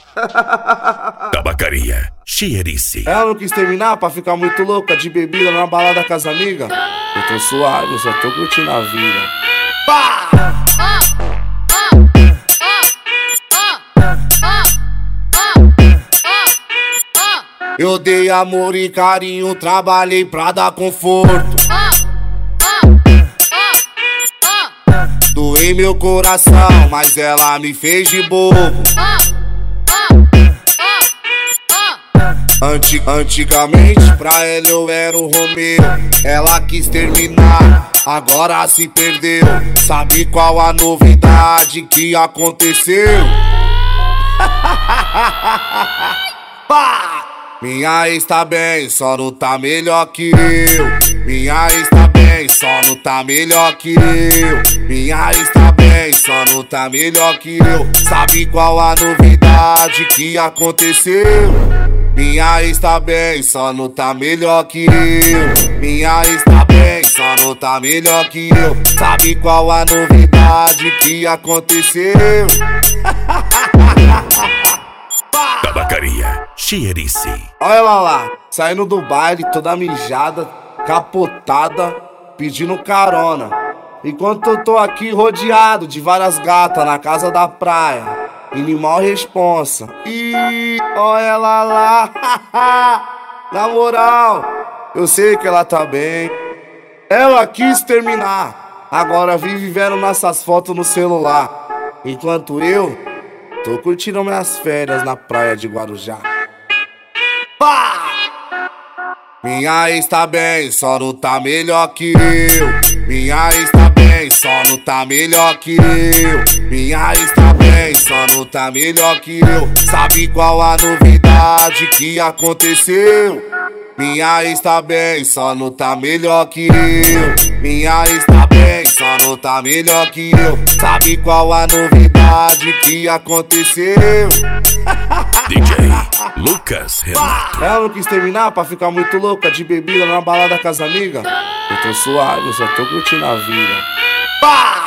Tabacaria Cheirice. Ela não quis terminar pra ficar muito louca de bebida na balada com as amigas. Eu tô suave, eu só tô curtindo a vida. Pá! Eu dei amor e carinho, trabalhei pra dar conforto. Doei meu coração, mas ela me fez de bobo. Antigamente pra ela eu era o Romeu. Ela quis terminar, agora se perdeu. Sabe qual a novidade que aconteceu? Minha ex tá bem, só não tá melhor que eu. Minha ex tá bem, só não tá melhor que eu. Minha ex tá bem, só não tá melhor que eu. Sabe qual a novidade que aconteceu? Minha ex tá bem, só não tá melhor que eu. Minha ex tá bem, só não tá melhor que eu. Sabe qual a novidade que aconteceu? Tabacaria Cheirice. Olha ela lá, saindo do baile, toda mijada, capotada, pedindo carona. Enquanto eu tô aqui rodeado de várias gatas na casa da praia, animal responsa. Ih, olha ela lá, na moral, eu sei que ela tá bem. Ela quis terminar, agora vive vendo nossas fotos no celular. Enquanto eu tô curtindo minhas férias na praia de Guarujá. Pá! Minha ex tá bem, só não tá melhor que eu. Minha ex tá bem, só não tá melhor que eu. Minha ex tá bem, só não tá melhor que eu. Sabe qual a novidade que aconteceu? Minha ex tá bem, só não tá melhor que eu. Minha ex tá bem, só não tá melhor que eu. Sabe qual a novidade que aconteceu? DJ Lucas Renato. Ela não quis terminar pra ficar muito louca de bebida na balada com as amigas. Eu tô suave, eu só tô curtindo a vida. Pá!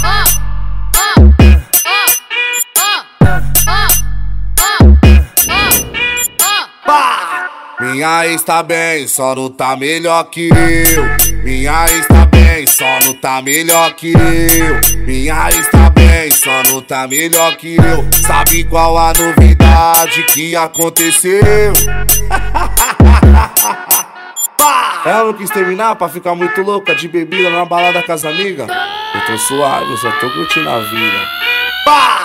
Minha ex tá bem, só não tá melhor que eu. Minha ex tá bem, só não tá melhor que eu. Minha ex tá bem, só não tá melhor que eu. Sabe qual a novidade que aconteceu? Ela não quis terminar pra ficar muito louca de bebida na balada com as amigas. Eu tô suave, eu só tô curtindo a vida. Pá!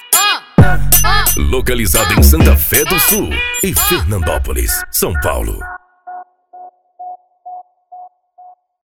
Localizado em Santa Fé do Sul e Fernandópolis, São Paulo.